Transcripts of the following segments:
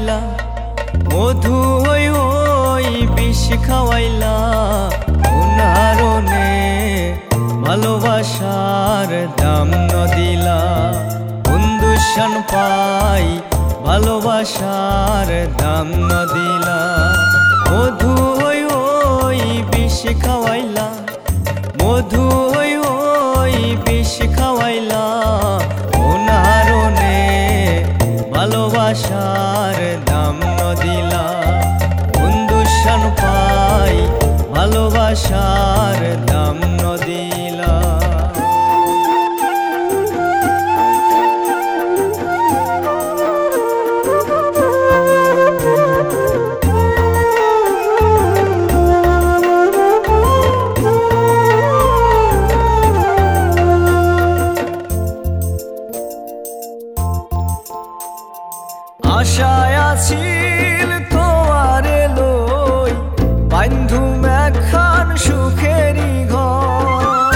খাওয়াইলা, মধু হই হই বিষ খাওয়াইলা। উনারনে ভালোবাসার দাম ন দিলা, বন্ধুশান পাই ভালোবাসার দাম ন দিলা। মধু হই হই বিষ খাওয়াইলা, মধু হই হই বিষ খাওয়াইলা। উনারনে ভালোবাসার দাম ন দিলা, বন্ধুশান পাই ভালোবাসার দাম ন দিলা। আশায় আছিল তোমারে লই, বান্ধুম একখান সুখেরি ঘর।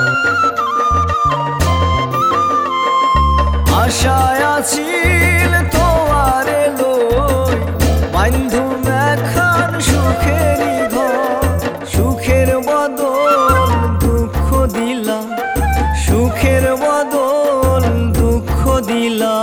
আশায় আছিল তোমারে লই, বান্ধুম একখান সুখেরি ঘর। সুখের বদল দুঃখ দিলা, সুখের বদল দুঃখ দিলা।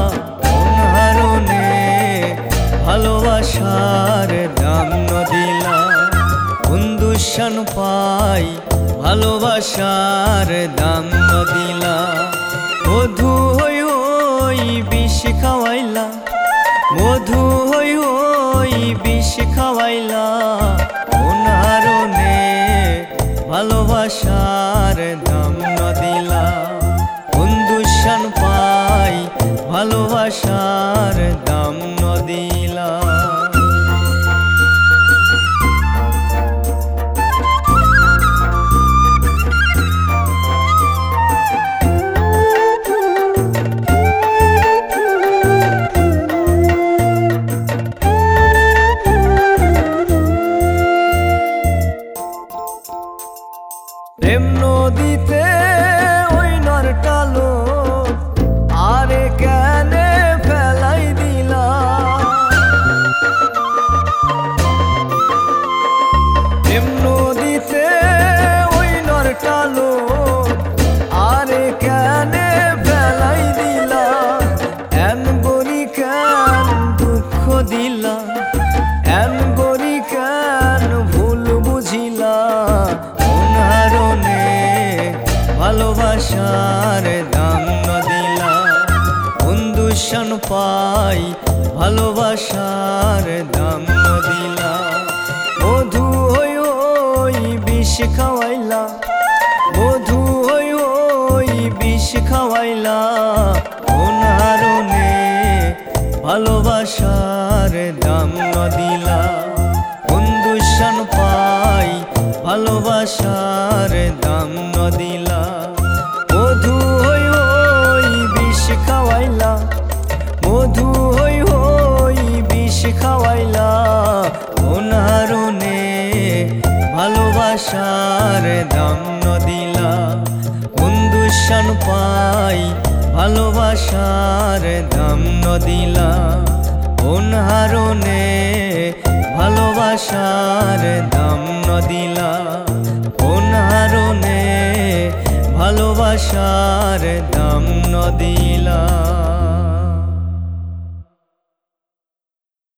ভালোবাসার দাম ন দিলা, বন্ধুশান পাই ভালোবাসার দাম ন দিলা। মধু হই হই বিষ খাওয়াইলা, মধু হই হই বিষ খাওয়াইলা। উনারনে ভালোবাসার দাম ন দিলা, বন্ধুশান পাই ভালোবাসার দাম ন দিলা। প্রেম নদীতে ওই নরটা লোক আরে কেনে ফেলাই দিলা। প্রেম নদীতে ওই নরটা লোক আরে কেনে ফেলাই দিলা। এন গরি কেন দুঃখ দিলা, এন গরি কেন ভুল বুঝিলা। ভালোবাসার দাম ন দিলা, বন্ধুশান পাই ভালোবাসার দাম ন দিলা। মধু হই হই বিষ খাওয়াইলা, মধু হই হই বিষ খাওয়াইলা। উনারনে ভালোবাসার দাম ন দিলা, বন্ধুশান পাই ভালোবাসার দাম ন দিলা। মধু হই হই বিষ খাওয়াইলা, মধু হই হই বিষ খাওয়াইলা। উনারনে ভালোবাসার দাম ন দিলা, বন্ধুশান পাই ভালোবাসার দাম ন দিলা। উনারনে ভালোবাসার দাম ন দিলা, উনারনে ভালোবাসার দাম ন দিলা।